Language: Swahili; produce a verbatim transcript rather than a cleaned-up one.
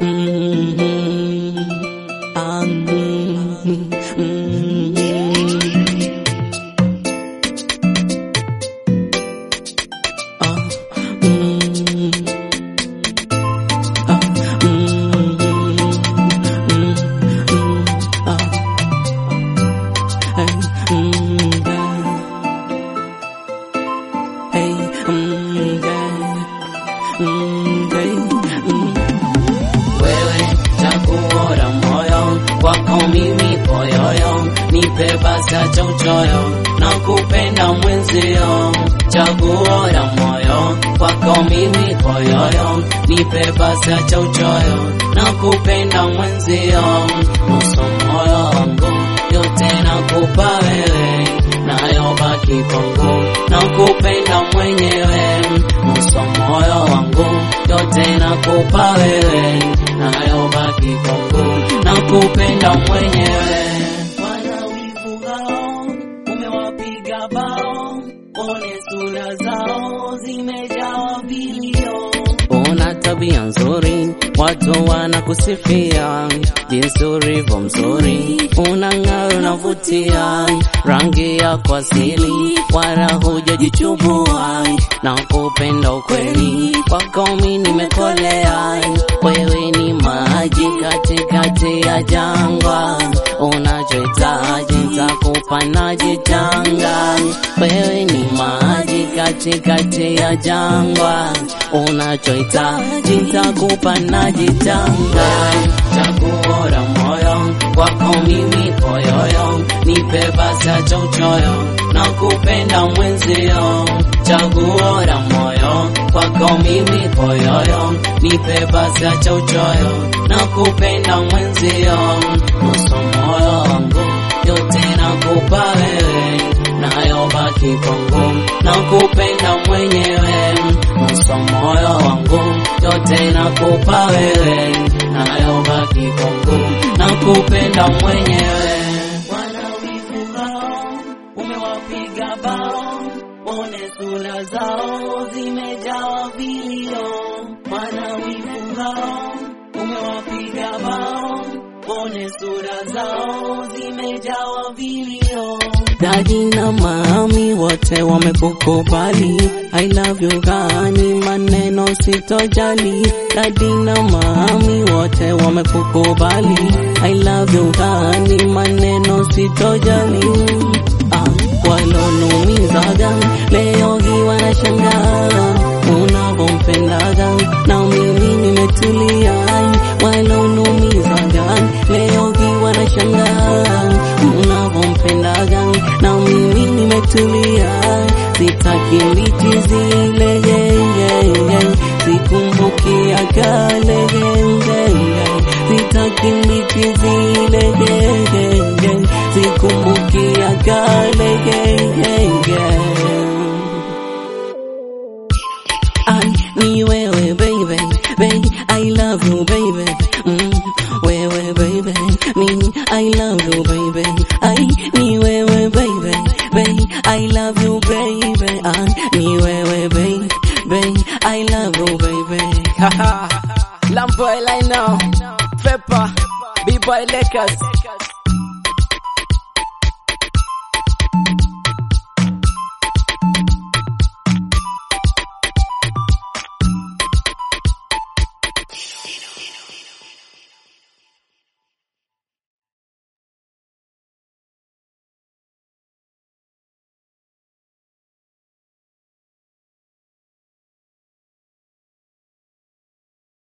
Mm-hmm. Um, mm-hmm. Uh, mm-hmm. Uh, mm-hmm. Uh, hey, mm-hmm. Hey, mm-hmm. Wako mimi poyoyo, nipe basa chochoyo, na kupenda mwenzio. Chaguo la moyo, wako mimi poyoyo, nipe basa chochoyo, na kupenda mwenzio. Nusu moyo wangu, yote nakupa wewe, nayo baki kwangu, na kupenda mwenyewe. Nusu moyo wangu, yote nakupa wewe, nayo baki kwangu, na kupenda mwenyewe. Wana wivu hao, umewapiga bao, one sura zao zimejawa vilio. Una tabia nzuri, watu wanakusifia, jinsi ulivyo mzuri, unang'aa unavutia, rangi yako asili, wala hujajichubua, na kupenda ukweli, kwako mimi nimekolea. Wewe ni maji katikati ya jangwa, unachohitaji nitakupa najitanga. Wewe ni maji katikati ya jangwa, unachohitaji nitakupa najitanga. Chaguo la moyo, wako mimi poyoyo, nipe basa chochoyo, na kupenda mwenzio. Chaguo la moyo, wako mimi poyoyo, nipe basa chochoyo, na kupenda mwenzio. Nusu moyo wangu, yote nakupa wewe, nayo baki kwangu, na kupenda mwenyewe. Nusu moyo wangu, yote nakupa wewe, nayo baki kwangu, na kupenda mwenyewe. Wana wivu hao, umewapiga bao, one sura zao zimejawa vilio. Wana wivu hao, umewapiga bao, one sura zao zimejawa vilio. Daddy na mami wote wamekukubali, I love you gani maneno sitojali. Daddy na mami wote wamekukubali, I love you gani maneno sitojali. Ah, walonumizaga leo hii wanashangaa, unavompendaga na mimi nimetulia. Walonumizaga leo hii wanashangaa, unavompendaga na mimi nimetulia. Sitaki mbichi zile, yeah, yeah, yeah. Sikumbukia kale, yeah, yeah, yeah. Sitaki mbichi zile, yeah, yeah, yeah. Sikumbukia kale, yeah, yeah, yeah. I ni wewe baby, baby, I love you baby. Mm, wewe baby, me, I love you baby. I ni wewe baby, baby, I love you baby. I ni wewe baby, baby, I love you baby. Haha, Lamboy I know, Pepper, B-Boy Lakers.